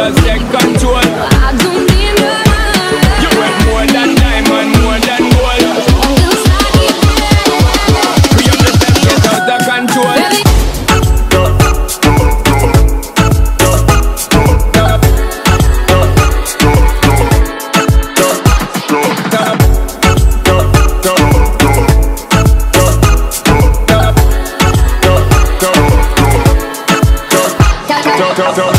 just take control. I don't need your mind. You want more than diamond, more than gold. We have to get out of control. Baby. Go.